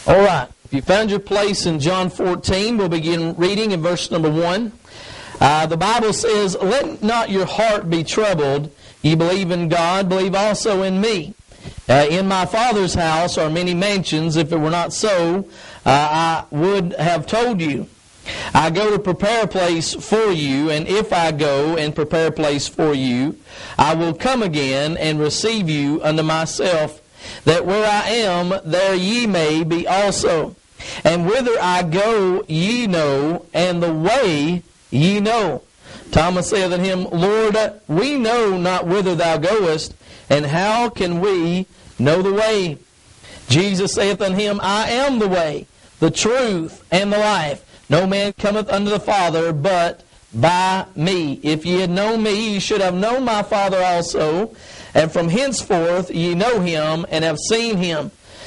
All right. If you found your place in John 14, we'll begin reading in verse number 1. The Bible says, "Let not your heart be troubled. Ye believe in God, believe also in me. In my Father's house are many mansions. If it were not so, I would have told you. I go to prepare a place for you, and if I go and prepare a place for you, I will come again and receive you unto myself, that where I am, there ye may be also. And whither I go ye know, and the way ye know." Thomas saith unto him, "Lord, we know not whither thou goest, and how can we know the way?" Jesus saith unto him, "I am the way, the truth, and the life. No man cometh unto the Father but by me. If ye had known me, ye should have known my Father also. And from henceforth ye know him and have seen him."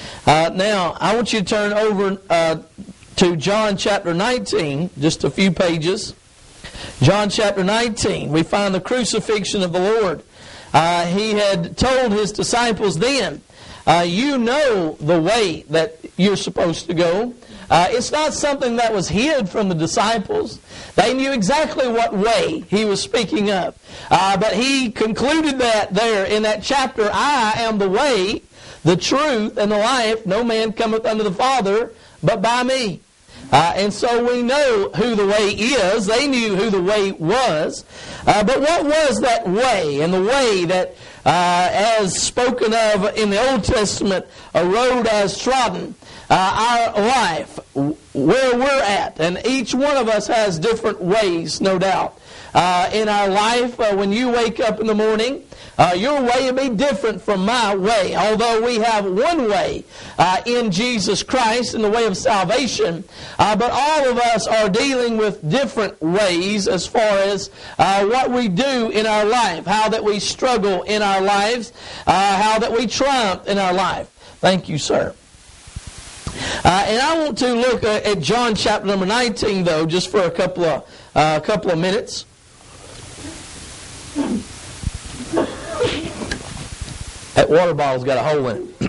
Now, I want you to turn over to John chapter 19, just a few pages. John chapter 19, we find the crucifixion of the Lord. He had told his disciples then, you know the way that you're supposed to go. It's not something that was hid from the disciples. They knew exactly what way he was speaking of. But he concluded that there in that chapter, "I am the way, the truth, and the life. No man cometh unto the Father but by me." And so we know who the way is. They knew who the way was. But what was that way? And the way that, as spoken of in the Old Testament, a road as trodden, our life, where we're at. And each one of us has different ways, no doubt. In our life, when you wake up in the morning, your way will be different from my way. Although we have one way in Jesus Christ, in the way of salvation, but all of us are dealing with different ways as far as what we do in our life, how that we struggle in our lives, how that we triumph in our life. Thank you, sir. And I want to look at John chapter number 19, though, just for a couple of minutes. That water bottle's got a hole in it.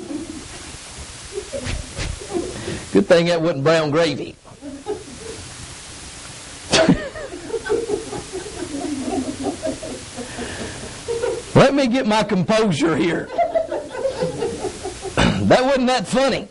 Good thing that wasn't brown gravy. Let me get my composure here. That wasn't that funny.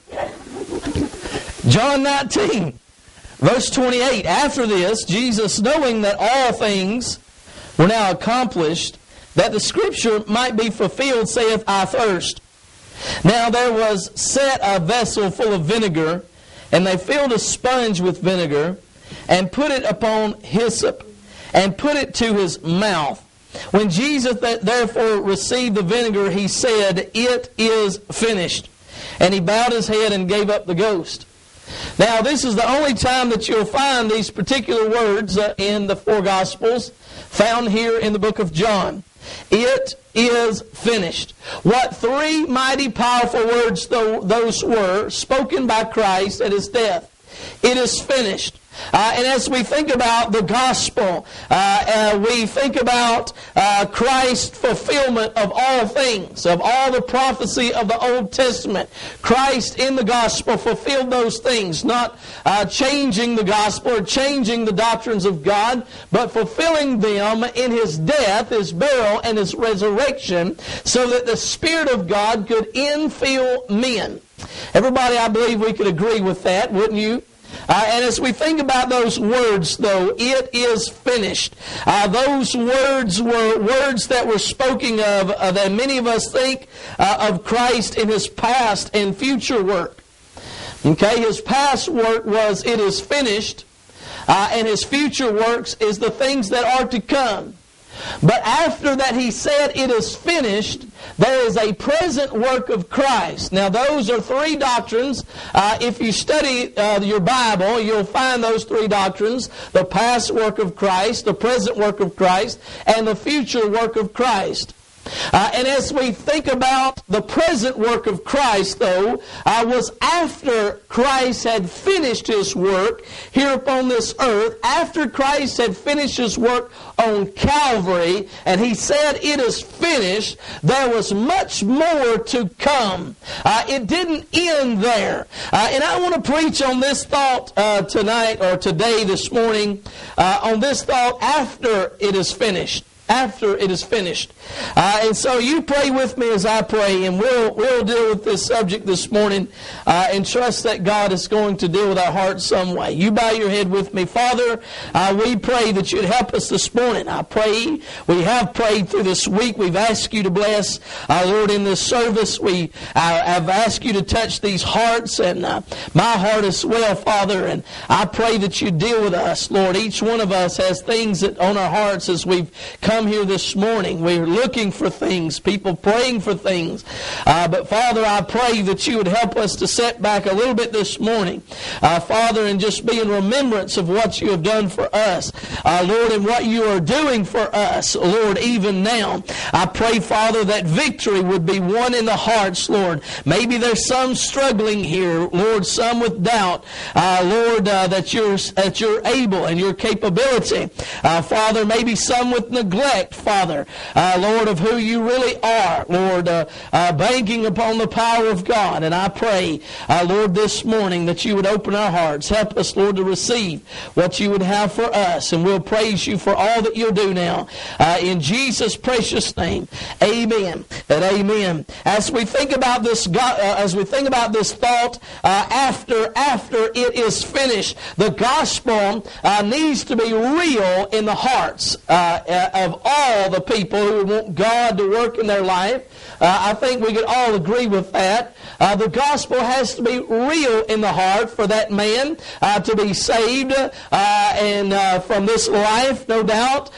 John 19, verse 28. "After this, Jesus, knowing that all things were now accomplished, that the Scripture might be fulfilled, saith, I thirst. Now there was set a vessel full of vinegar, and they filled a sponge with vinegar, and put it upon hyssop, and put it to his mouth. When Jesus therefore received the vinegar, he said, It is finished. And he bowed his head and gave up the ghost." Now, this is the only time that you'll find these particular words in the four Gospels, found here in the book of John. It is finished. What three mighty powerful words those were, spoken by Christ at his death. It is finished. And as we think about the gospel, we think about Christ's fulfillment of all things, of all the prophecy of the Old Testament. Christ in the gospel fulfilled those things, not changing the gospel or changing the doctrines of God, but fulfilling them in his death, his burial, and his resurrection, so that the Spirit of God could infill men. Everybody, I believe we could agree with that, wouldn't you? And as we think about those words, though, it is finished. Those words were words that were spoken of, that many of us think of Christ in his past and future work. Okay, his past work was, it is finished, and his future works is the things that are to come. But after that he said it is finished, there is a present work of Christ. Now those are three doctrines. If you study your Bible, you'll find those three doctrines. The past work of Christ, the present work of Christ, and the future work of Christ. And as we think about the present work of Christ, though, was after Christ had finished His work here upon this earth, after Christ had finished His work on Calvary, and He said, "It is finished," there was much more to come. It didn't end there. And I want to preach on this thought tonight, or today, this morning, on this thought after it is finished. After it is finished. And so you pray with me as I pray, and we'll deal with this subject this morning and trust that God is going to deal with our hearts some way. You bow your head with me. Father, we pray that you'd help us this morning. I pray, we have prayed through this week. We've asked you to bless, Lord, in this service. We have asked you to touch these hearts, and my heart as well, Father. And I pray that you deal with us, Lord. Each one of us has things that on our hearts as we've come here this morning. We're looking for things, people praying for things. But Father, I pray that you would help us to set back a little bit this morning, Father, and just be in remembrance of what you have done for us, Lord, and what you are doing for us, Lord, even now. I pray, Father, that victory would be won in the hearts, Lord. Maybe there's some struggling here, Lord, some with doubt, Lord, that you're able and your capability. Father, maybe some with neglect, Father, Lord, of who you really are, Lord, banking upon the power of God. And I pray, Lord, this morning that you would open our hearts. Help us, Lord, to receive what you would have for us. And we'll praise you for all that you'll do now. In Jesus' precious name, amen and amen. As we think about this, thought, after it is finished, the gospel needs to be real in the hearts of all the people who want God to work in their life. I think we could all agree with that. The gospel has to be real in the heart for that man to be saved and from this life, no doubt.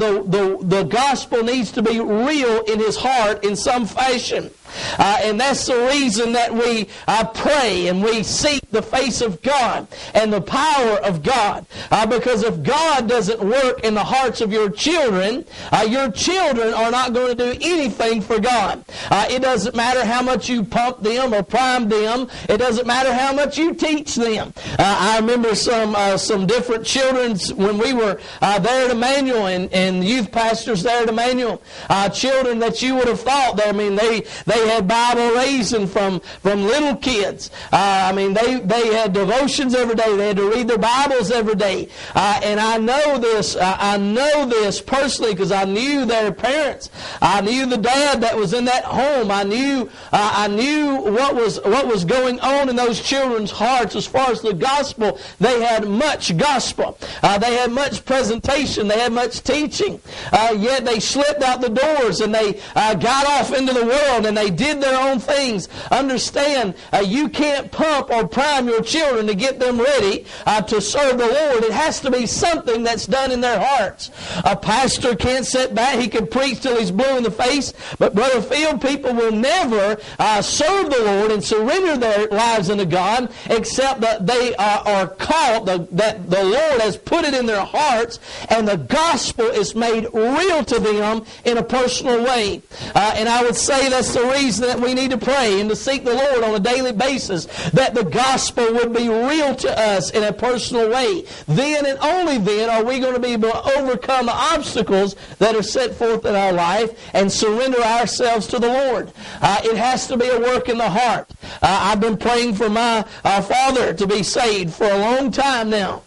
The gospel needs to be real in his heart in some fashion. And that's the reason that we pray and we seek the face of God and the power of God. Because if God doesn't work in the hearts of your children are not going to do anything for God. It doesn't matter how much you pump them or prime them. It doesn't matter how much you teach them. I remember some different children when we were there at Emmanuel and youth pastors there at Emmanuel. Children that you would have thought, they had Bible raising from little kids. They had devotions every day. They had to read their Bibles every day. And I know this personally because I knew their parents. I knew the dad that was in that home. I knew what was going on in those children's hearts as far as the gospel. They had much gospel. They had much presentation. They had much teaching. Yet they slipped out the doors and they got off into the world and they did their own things. Understand, you can't pump or prime your children to get them ready to serve the Lord. It has to be something that's done in their hearts. A pastor can't sit back. He can preach till he's blue in the face. But Brother Field, people will never serve the Lord and surrender their lives unto God except that they are caught, that the Lord has put it in their hearts and the gospel is made real to them in a personal way. And I would say that's the reason that we need to pray and to seek the Lord on a daily basis, that the gospel would be real to us in a personal way. Then and only then are we going to be able to overcome the obstacles that are set forth in our life and surrender ourselves to the Lord. It has to be a work in the heart. I've been praying for my father to be saved for a long time now.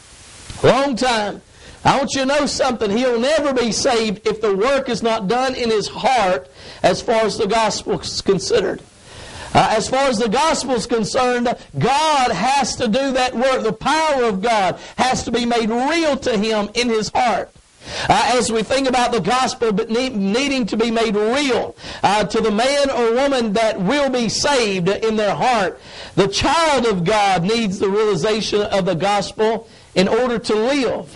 Long time. I want you to know something. He'll never be saved if the work is not done in his heart as far as the gospel is considered. As far as the gospel is concerned, God has to do that work. The power of God has to be made real to him in his heart. As we think about the gospel needing to be made real to the man or woman that will be saved in their heart, the child of God needs the realization of the gospel in order to live.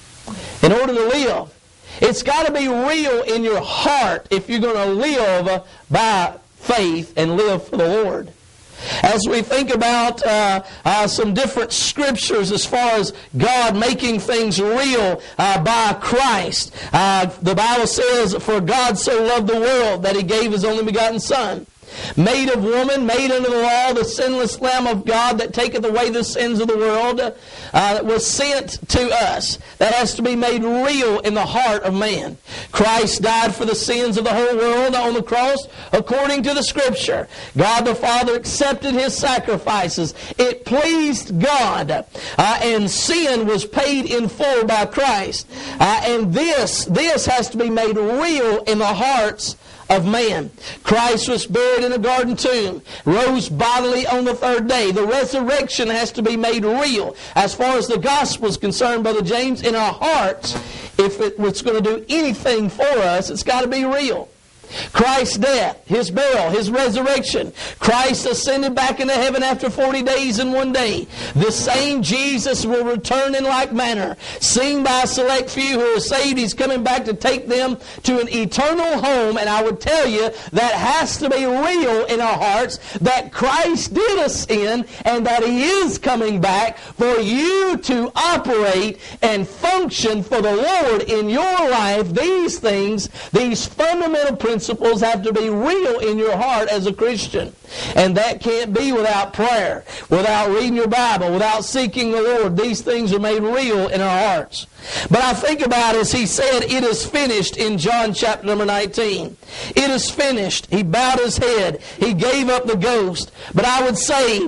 In order to live. It's got to be real in your heart if you're going to live by faith and live for the Lord. As we think about some different scriptures as far as God making things real by Christ, the Bible says, "For God so loved the world that He gave His only begotten Son, made of woman, made under the law, the sinless Lamb of God that taketh away the sins of the world," was sent to us. That has to be made real in the heart of man. Christ died for the sins of the whole world on the cross according to the Scripture. God the Father accepted His sacrifices. It pleased God. And sin was paid in full by Christ. And this has to be made real in the hearts of man. Christ was buried in a garden tomb, rose bodily on the third day. The resurrection has to be made real. As far as the gospel is concerned, Brother James, in our hearts, if it's going to do anything for us, it's got to be real. Christ's death, His burial, His resurrection. Christ ascended back into heaven after 40 days and 1 day. The same Jesus will return in like manner. Seen by a select few who are saved, He's coming back to take them to an eternal home. And I would tell you, that has to be real in our hearts, that Christ did ascend and that He is coming back for you to operate and function for the Lord in your life. These things, these fundamental principles have to be real in your heart as a Christian. And that can't be without prayer, without reading your Bible, without seeking the Lord. These things are made real in our hearts. But I think about, as He said, "It is finished" in John chapter number 19. It is finished. He bowed His head. He gave up the ghost. But I would say,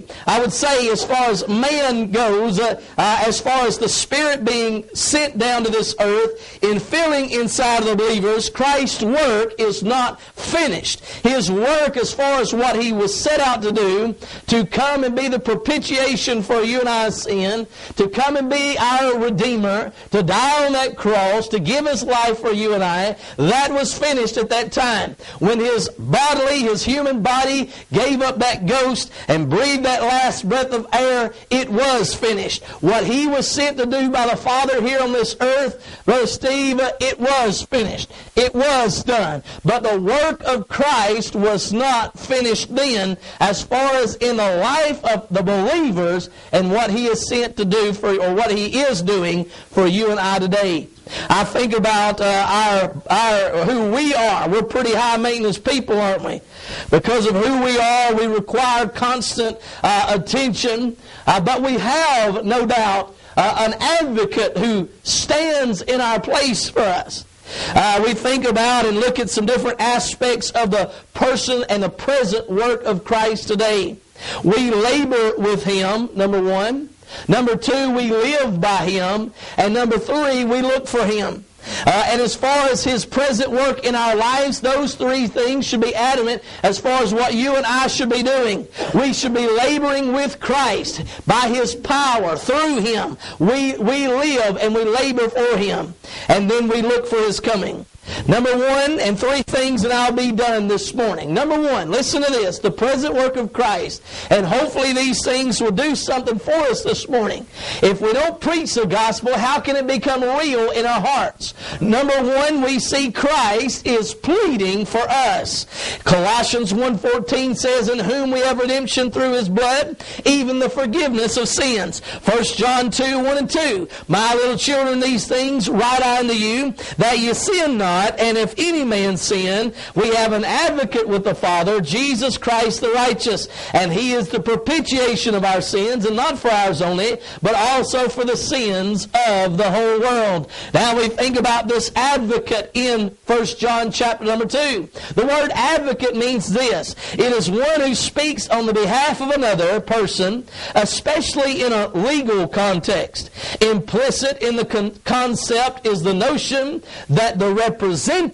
as far as man goes, as far as the Spirit being sent down to this earth in filling inside of the believers, Christ's work is not finished. His work, as far as what He was set out to do, to come and be the propitiation for you and I's sin, to come and be our Redeemer, to die on that cross, to give His life for you and I, that was finished at that time. When His human body gave up that ghost and breathed that last breath of air, it was finished. What He was sent to do by the Father here on this earth, Brother Steve, it was finished. It was done. But the work of Christ was not finished then, as far as in the life of the believers and what He is sent to do for, or what He is doing for you and I today. I think about our who we are. We're pretty high maintenance people, aren't we? Because of who we are, we require constant attention. But we have, no doubt, an advocate who stands in our place for us. We think about and look at some different aspects of the person and the present work of Christ today. We labor with Him, number one. Number two, we live by Him. And number three, we look for Him. And as far as His present work in our lives, those three things should be adamant as far as what you and I should be doing. We should be laboring with Christ by His power, through Him. We live and we labor for Him. And then we look for His coming. Number one, and three things that I'll be done this morning. Number one, listen to this, the present work of Christ. And hopefully these things will do something for us this morning. If we don't preach the gospel, how can it become real in our hearts? Number one, we see Christ is pleading for us. Colossians 1:14 says, "In whom we have redemption through His blood, even the forgiveness of sins." 1 John 2:1 and 2, "My little children, these things write I unto you, that ye sin not. And if any man sin, we have an advocate with the Father, Jesus Christ the righteous. And He is the propitiation of our sins, and not for ours only, but also for the sins of the whole world." Now we think about this advocate in 1 John chapter number 2. The word advocate means this. It is one who speaks on the behalf of another person, especially in a legal context. Implicit in the concept is the notion that the represented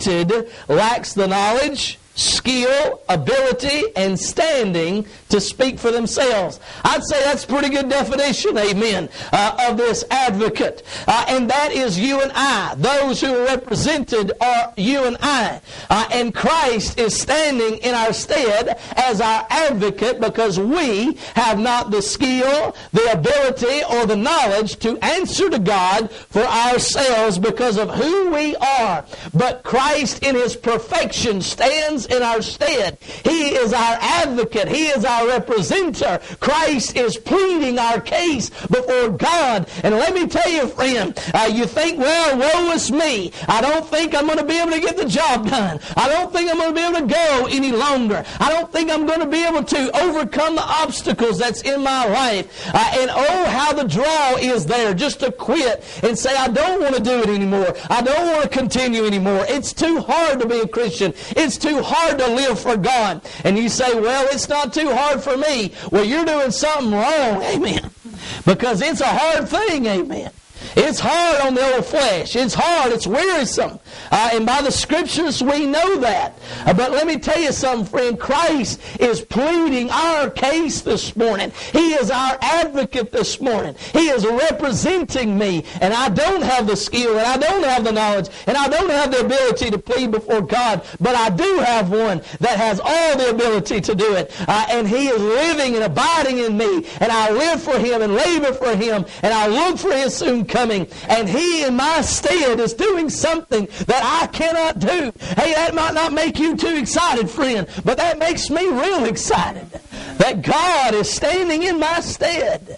lacks the knowledge, skill, ability, and standing to speak for themselves. I'd say that's a pretty good definition, amen, of this advocate. And that is you and I. Those who are represented are you and I. And Christ is standing in our stead as our advocate because we have not the skill, the ability, or the knowledge to answer to God for ourselves because of who we are. But Christ in His perfection stands in our stead. He is our advocate. He is our our representative. Christ is pleading our case before God. And let me tell you, friend, you think, well, woe is me. I don't think I'm going to be able to get the job done. I don't think I'm going to be able to go any longer. I don't think I'm going to be able to overcome the obstacles that's in my life. And oh, how the draw is there just to quit and say, I don't want to do it anymore. I don't want to continue anymore. It's too hard to be a Christian. It's too hard to live for God. And you say, well, it's not too hard for me. Well, you're doing something wrong. Amen. Because it's a hard thing. Amen. It's hard on the old flesh. It's hard. It's wearisome. And by the Scriptures, we know that. But let me tell you something, friend. Christ is pleading our case this morning. He is our advocate this morning. He is representing me. And I don't have the skill, and I don't have the knowledge, and I don't have the ability to plead before God. But I do have one that has all the ability to do it. And He is living and abiding in me. And I live for Him and labor for Him. And I look for His soon coming. And He in my stead is doing something that I cannot do. Hey, that might not make you too excited, friend, but that makes me real excited that God is standing in my stead.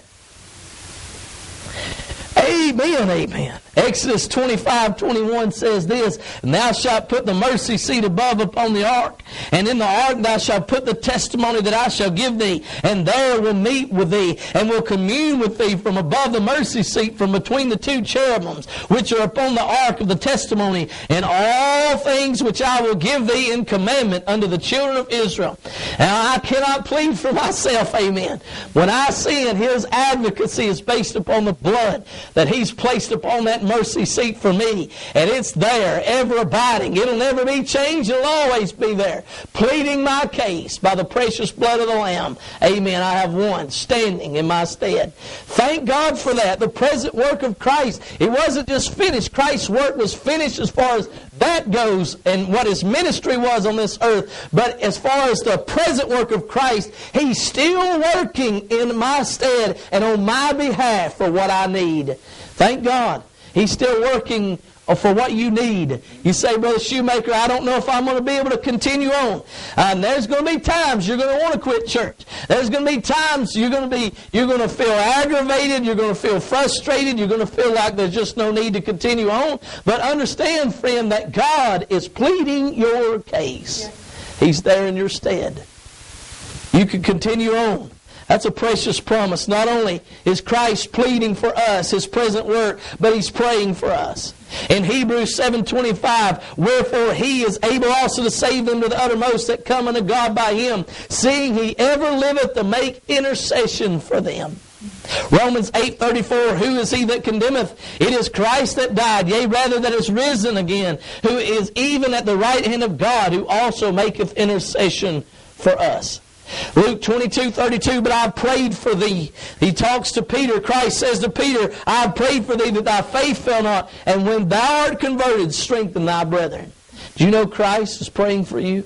Amen, amen. Exodus 25:21 says this, and thou shalt put the mercy seat above upon the ark, and in the ark thou shalt put the testimony that I shall give thee, and there will meet with thee, and will commune with thee from above the mercy seat, from between the two cherubims, which are upon the ark of the testimony, and all things which I will give thee in commandment unto the children of Israel. Now I cannot plead for myself, amen. When I sin, His advocacy is based upon the blood that He's placed upon that mercy seat for me. And it's there, ever abiding. It'll never be changed. It'll always be there. Pleading my case by the precious blood of the Lamb. Amen. I have one standing in my stead. Thank God for that. The present work of Christ, it wasn't just finished. Christ's work was finished as far as that goes and what His ministry was on this earth. But as far as the present work of Christ, He's still working in my stead and on my behalf for what I need. Thank God. He's still working for what you need. You say, Brother Shoemaker, I don't know if I'm going to be able to continue on. And there's going to be times you're going to want to quit church. There's going to be times you're going to feel aggravated. You're going to feel frustrated. You're going to feel like there's just no need to continue on. But understand, friend, that God is pleading your case. Yes. He's there in your stead. You can continue on. That's a precious promise. Not only is Christ pleading for us, His present work, but He's praying for us. In Hebrews 7:25, wherefore He is able also to save them to the uttermost that come unto God by Him, seeing He ever liveth to make intercession for them. Romans 8:34, who is he that condemneth? It is Christ that died, yea, rather that is risen again, who is even at the right hand of God, who also maketh intercession for us. Luke 22:32, but I prayed for thee. He talks to Peter. Christ says to Peter, I have prayed for thee that thy faith fail not, and when thou art converted, strengthen thy brethren. Do you know Christ is praying for you?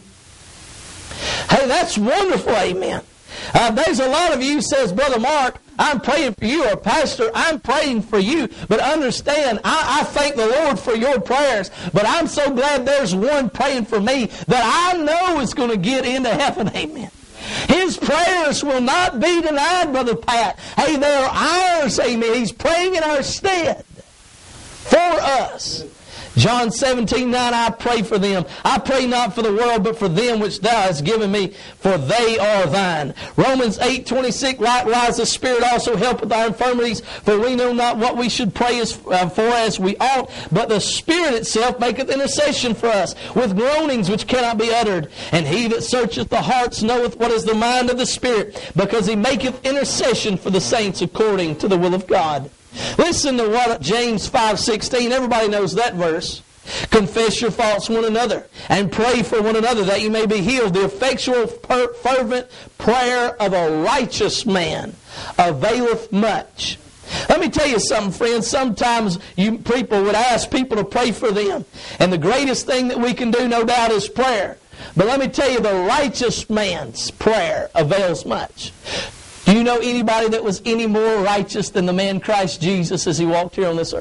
Hey, that's wonderful, amen. There's a lot of you who says, Brother Mark, I'm praying for you, or Pastor, I'm praying for you. But understand, I thank the Lord for your prayers. But I'm so glad there's one praying for me that I know is going to get into heaven, amen. His prayers will not be denied, Brother Pat. Hey, they're ours, amen. He's praying in our stead for us. John 17:9, I pray for them. I pray not for the world, but for them which thou hast given me, for they are thine. Romans 8:26, likewise the Spirit also helpeth our infirmities, for we know not what we should pray for as we ought, but the Spirit itself maketh intercession for us, with groanings which cannot be uttered. And He that searcheth the hearts knoweth what is the mind of the Spirit, because He maketh intercession for the saints according to the will of God. Listen to what James 5:16, everybody knows that verse. Confess your faults one another and pray for one another that you may be healed. The effectual fervent prayer of a righteous man availeth much. Let me tell you something, friends. Sometimes people would ask people to pray for them. And the greatest thing that we can do, no doubt, is prayer. But let me tell you, the righteous man's prayer avails much. Do you know anybody that was any more righteous than the man Christ Jesus as He walked here on this earth?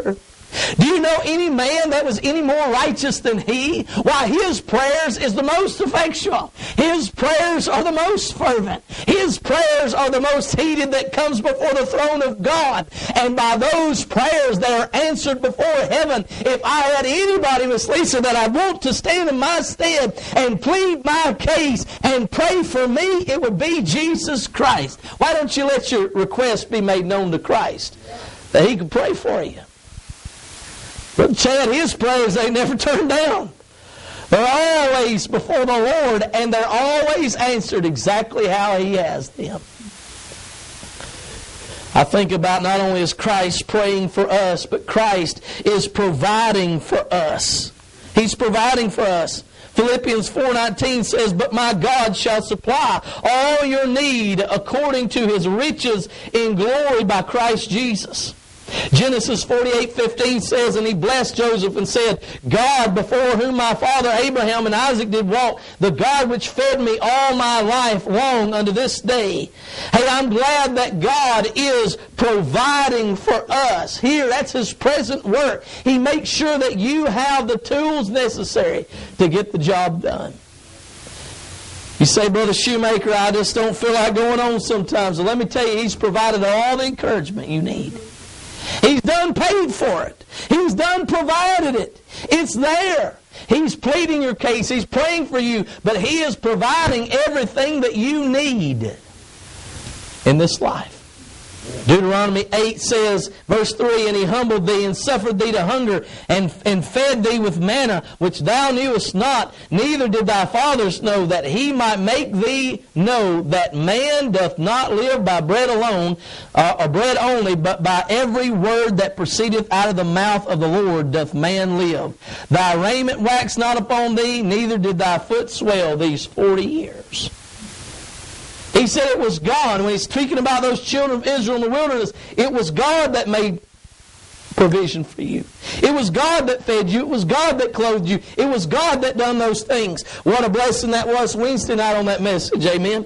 Do you know any man that was any more righteous than he? Why, his prayers is the most effectual. His prayers are the most fervent. His prayers are the most heated that comes before the throne of God. And by those prayers they are answered before heaven. If I had anybody, Miss Lisa, that I want to stand in my stead and plead my case and pray for me, it would be Jesus Christ. Why don't you let your request be made known to Christ, that He can pray for you? Brother Chad, his prayers, they never turn down. They're always before the Lord, and they're always answered exactly how He has them. I think about not only is Christ praying for us, but Christ is providing for us. He's providing for us. Philippians 4:19 says, "But my God shall supply all your need according to His riches in glory by Christ Jesus." Genesis 48:15 says, "And he blessed Joseph and said, God, before whom my father Abraham and Isaac did walk, the God which fed me all my life long unto this day." Hey, I'm glad that God is providing for us. Here, that's His present work. He makes sure that you have the tools necessary to get the job done. You say, Brother Shoemaker, I just don't feel like going on sometimes. Well, let me tell you, He's provided all the encouragement you need. He's done paid for it. He's done provided it. It's there. He's pleading your case. He's praying for you. But He is providing everything that you need in this life. Deuteronomy 8 says, verse 3, "And He humbled thee and suffered thee to hunger and fed thee with manna, which thou knewest not, neither did thy fathers know, that He might make thee know that man doth not live by bread alone, or bread only, but by every word that proceedeth out of the mouth of the Lord doth man live. Thy raiment waxed not upon thee, neither did thy foot swell these 40 years. He said it was God. When He's speaking about those children of Israel in the wilderness, it was God that made provision for you. It was God that fed you. It was God that clothed you. It was God that done those things. What a blessing that was Wednesday night on that message. Amen.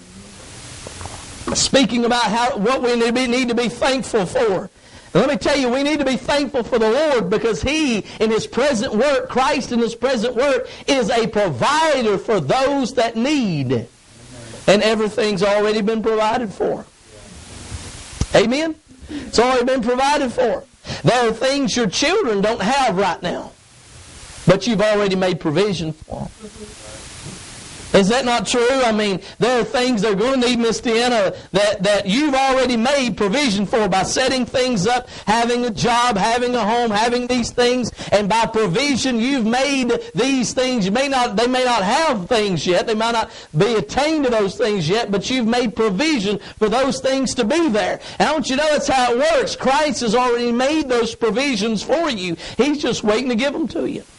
Speaking about what we need to be thankful for. And let me tell you, we need to be thankful for the Lord, because He, in His present work, Christ in His present work, is a provider for those that need. And everything's already been provided for. Amen? It's already been provided for. There are things your children don't have right now, but you've already made provision for them. Is that not true? I mean, there are things they're going to need, Miss Deanna, that you've already made provision for by setting things up, having a job, having a home, having these things. And by provision, you've made these things. They may not have things yet. They might not be attained to those things yet, but you've made provision for those things to be there. And don't you know that's how it works? Christ has already made those provisions for you. He's just waiting to give them to you.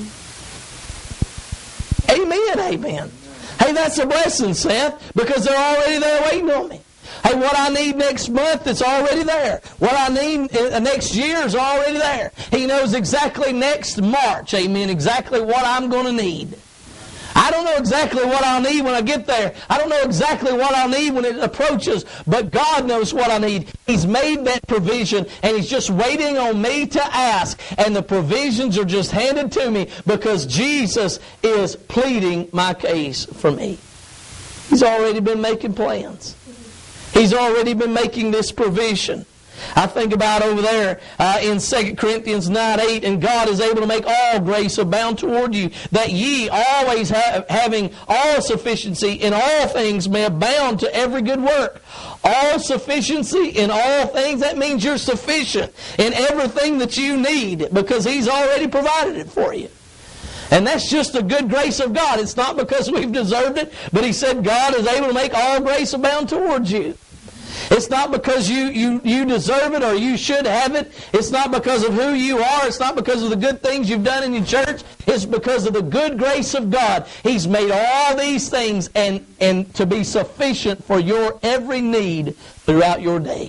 Amen, amen. Hey, that's a blessing, Seth, because they're already there waiting on me. Hey, what I need next month, it's already there. What I need next year is already there. He knows exactly next March, amen, exactly what I'm going to need. I don't know exactly what I'll need when I get there. I don't know exactly what I'll need when it approaches, but God knows what I need. He's made that provision, and He's just waiting on me to ask, and the provisions are just handed to me because Jesus is pleading my case for me. He's already been making plans. He's already been making this provision. I think about over there in 2 Corinthians 9:8, "And God is able to make all grace abound toward you, that ye always having all sufficiency in all things may abound to every good work." All sufficiency in all things, that means you're sufficient in everything that you need because He's already provided it for you. And that's just the good grace of God. It's not because we've deserved it, but He said God is able to make all grace abound towards you. It's not because you deserve it or you should have it. It's not because of who you are. It's not because of the good things you've done in your church. It's because of the good grace of God. He's made all these things and to be sufficient for your every need throughout your day.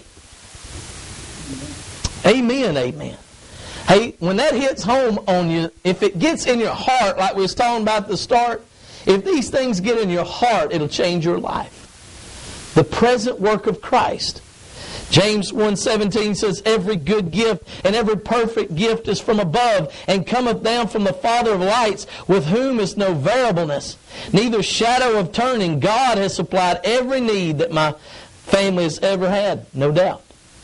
Amen, amen. Hey, when that hits home on you, if it gets in your heart, like we was talking about at the start, if these things get in your heart, it'll change your life. The present work of Christ. James 1:17 says, every good gift and every perfect gift is from above, and cometh down from the Father of lights, with whom is no variableness, neither shadow of turning. God has supplied every need that my family has ever had, no doubt.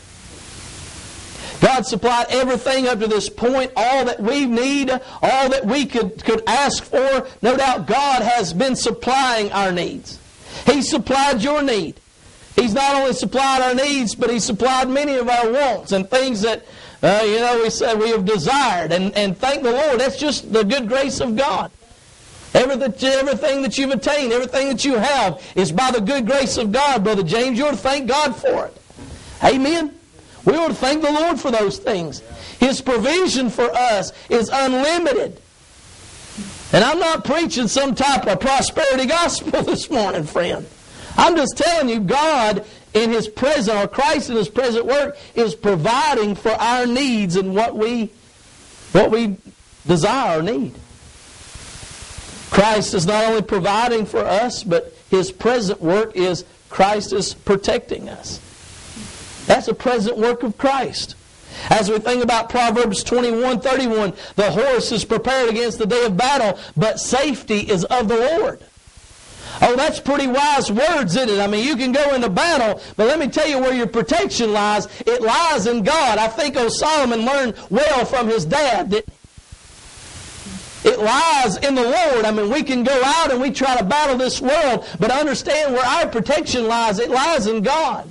God supplied everything up to this point, all that we need, all that we could ask for. No doubt God has been supplying our needs. He supplied your need. He's not only supplied our needs, but He's supplied many of our wants and things that, we said we have desired. And thank the Lord, that's just the good grace of God. Everything that you've attained, everything that you have is by the good grace of God, Brother James. You ought to thank God for it. Amen. We ought to thank the Lord for those things. His provision for us is unlimited. And I'm not preaching some type of prosperity gospel this morning, friend. I'm just telling you, God in His present, or Christ in His present work, is providing for our needs and what we desire or need. Christ is not only providing for us, but His present work is Christ is protecting us. That's a present work of Christ. As we think about Proverbs 21:31, the horse is prepared against the day of battle, but safety is of the Lord. Oh, that's pretty wise words, isn't it? I mean, you can go into battle, but let me tell you where your protection lies. It lies in God. I think Solomon learned well from his dad, didn't he? It lies in the Lord. I mean, we can go out and we try to battle this world, but understand where our protection lies. It lies in God.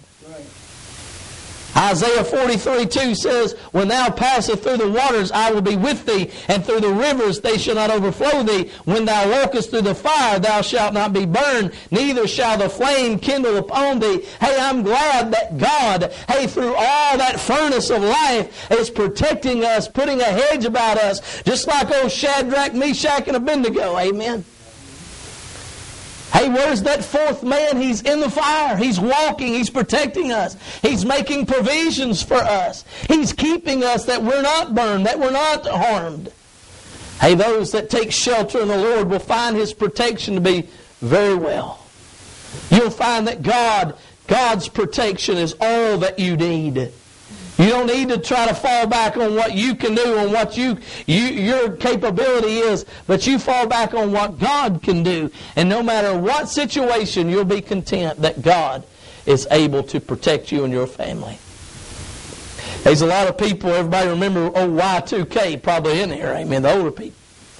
Isaiah 43:2 says, when thou passest through the waters, I will be with thee, and through the rivers they shall not overflow thee. When thou walkest through the fire, thou shalt not be burned, neither shall the flame kindle upon thee. Hey, I'm glad that God, through all that furnace of life, is protecting us, putting a hedge about us, just like old Shadrach, Meshach, and Abednego. Amen. Hey, where's that fourth man? He's in the fire. He's walking. He's protecting us. He's making provisions for us. He's keeping us that we're not burned, that we're not harmed. Hey, those that take shelter in the Lord will find His protection to be very well. You'll find that God's protection is all that you need. You don't need to try to fall back on what you can do, on what your capability is, but you fall back on what God can do. And no matter what situation, you'll be content that God is able to protect you and your family. There's a lot of people, everybody remember old Y2K probably in here, amen, the older people.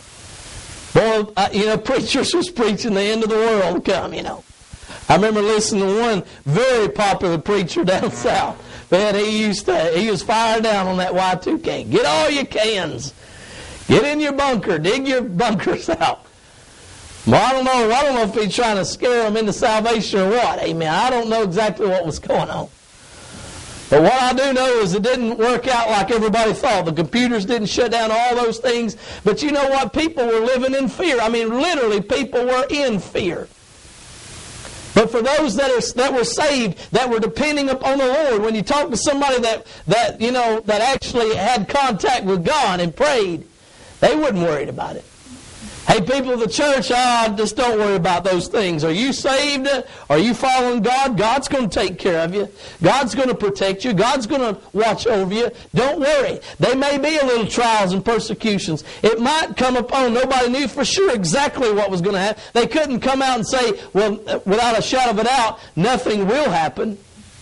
Boy, preachers was preaching the end of the world to come, I remember listening to one very popular preacher down south. Man, he was fired down on that Y2K. Get all your cans. Get in your bunker. Dig your bunkers out. Well, I don't know if he's trying to scare them into salvation or what. Amen. I don't know exactly what was going on. But what I do know is it didn't work out like everybody thought. The computers didn't shut down, all those things. But you know what? People were living in fear. I mean, literally, people were in fear. But for those that were saved, that were depending upon the Lord, when you talk to somebody that actually had contact with God and prayed, they wasn't worried about it. Hey, people of the church, just don't worry about those things. Are you saved? Are you following God? God's going to take care of you. God's going to protect you. God's going to watch over you. Don't worry. There may be a little trials and persecutions. It might come upon. Nobody knew for sure exactly what was going to happen. They couldn't come out and say, well, without a shadow of a doubt, nothing will happen.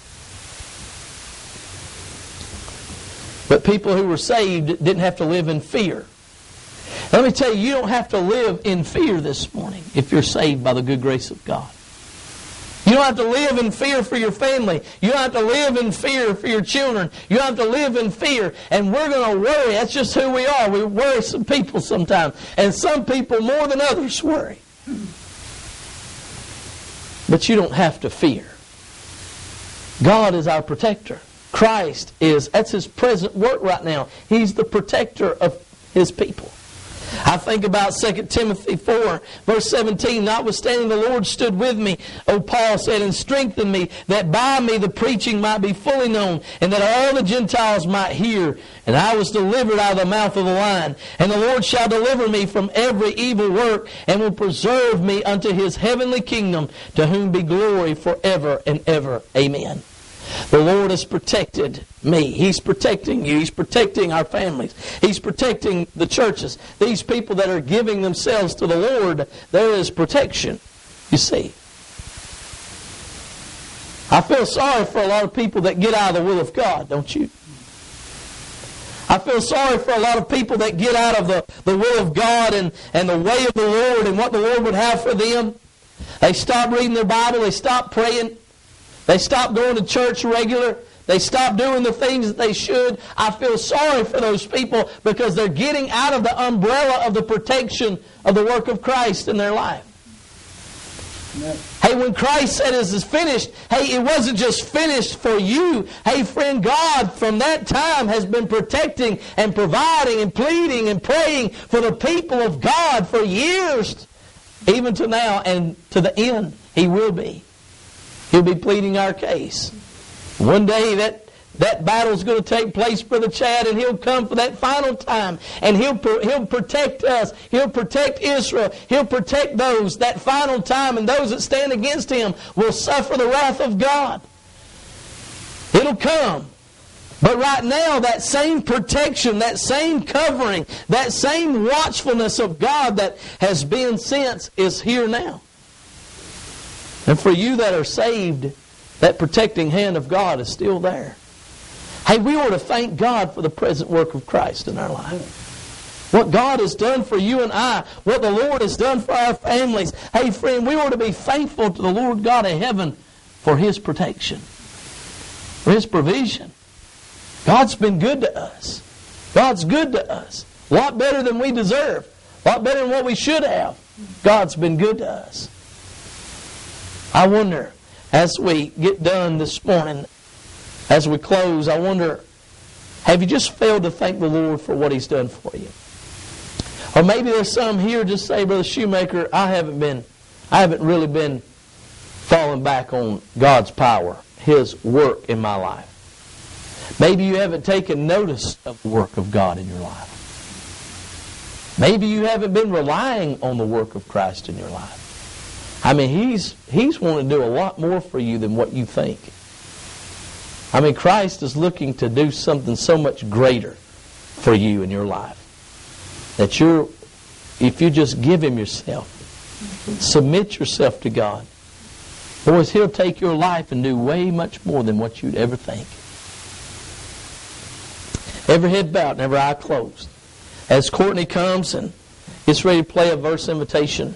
But people who were saved didn't have to live in fear. Let me tell you, you don't have to live in fear this morning if you're saved by the good grace of God. You don't have to live in fear for your family. You don't have to live in fear for your children. You don't have to live in fear. And we're going to worry. That's just who we are. We worry some people sometimes. And some people more than others worry. But you don't have to fear. God is our protector. Christ that's His present work right now. He's the protector of His people. I think about 2 Timothy 4, verse 17, notwithstanding the Lord stood with me, Paul said, and strengthened me, that by me the preaching might be fully known, and that all the Gentiles might hear. And I was delivered out of the mouth of the lion. And the Lord shall deliver me from every evil work, and will preserve me unto His heavenly kingdom, to whom be glory forever and ever. Amen. The Lord has protected me. He's protecting you. He's protecting our families. He's protecting the churches. These people that are giving themselves to the Lord, there is protection, you see. I feel sorry for a lot of people that get out of the will of God, don't you? I feel sorry for a lot of people that get out of the will of God and the way of the Lord and what the Lord would have for them. They stop reading their Bible. They stop praying. They stop going to church regular. They stop doing the things that they should. I feel sorry for those people because they're getting out of the umbrella of the protection of the work of Christ in their life. Amen. Hey, when Christ said it is finished, hey, it wasn't just finished for you. Hey, friend, God from that time has been protecting and providing and pleading and praying for the people of God for years, even to now and to the end. He will be. He'll be pleading our case. One day that battle's going to take place, Brother Chad, and He'll come for that final time. And He'll protect us. He'll protect Israel. He'll protect those that final time. And those that stand against Him will suffer the wrath of God. It'll come. But right now, that same protection, that same covering, that same watchfulness of God that has been since is here now. And for you that are saved, that protecting hand of God is still there. Hey, we ought to thank God for the present work of Christ in our life. What God has done for you and I, what the Lord has done for our families. Hey, friend, we ought to be thankful to the Lord God of heaven for His protection, for His provision. God's been good to us. God's good to us. A lot better than we deserve. A lot better than what we should have. God's been good to us. I wonder, as we get done this morning, as we close, I wonder, have you just failed to thank the Lord for what He's done for you? Or maybe there's some here just say, Brother Shoemaker, I haven't really been falling back on God's power, His work in my life. Maybe you haven't taken notice of the work of God in your life. Maybe you haven't been relying on the work of Christ in your life. I mean, He's wanting to do a lot more for you than what you think. I mean, Christ is looking to do something so much greater for you in your life. That if you just give Him yourself, submit yourself to God, boys, He'll take your life and do way much more than what you'd ever think. Every head bowed and every eye closed. As Courtney comes and gets ready to play a verse invitation,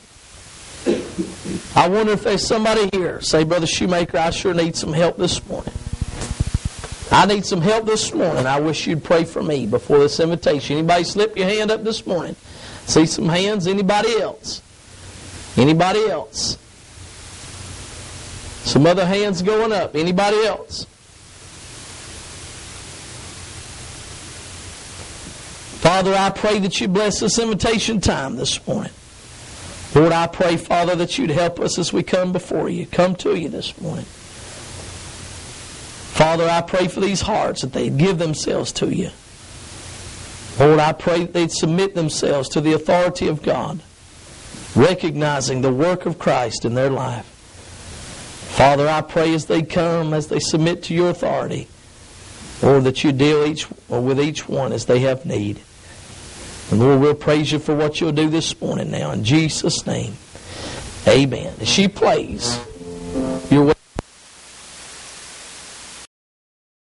I wonder if there's somebody here, say, Brother Shoemaker, I sure need some help this morning. I need some help this morning. I wish you'd pray for me before this invitation. Anybody slip your hand up this morning? See some hands? Anybody else? Anybody else? Some other hands going up. Anybody else? Father, I pray that you bless this invitation time this morning. Lord, I pray, Father, that you'd help us as we come before you, come to you this morning. Father, I pray for these hearts that they'd give themselves to you. Lord, I pray that they'd submit themselves to the authority of God, recognizing the work of Christ in their life. Father, I pray as they come, as they submit to your authority, Lord, that you deal with each one as they have need. And Lord, we'll praise you for what you'll do this morning now. In Jesus' name, amen. As she plays, you're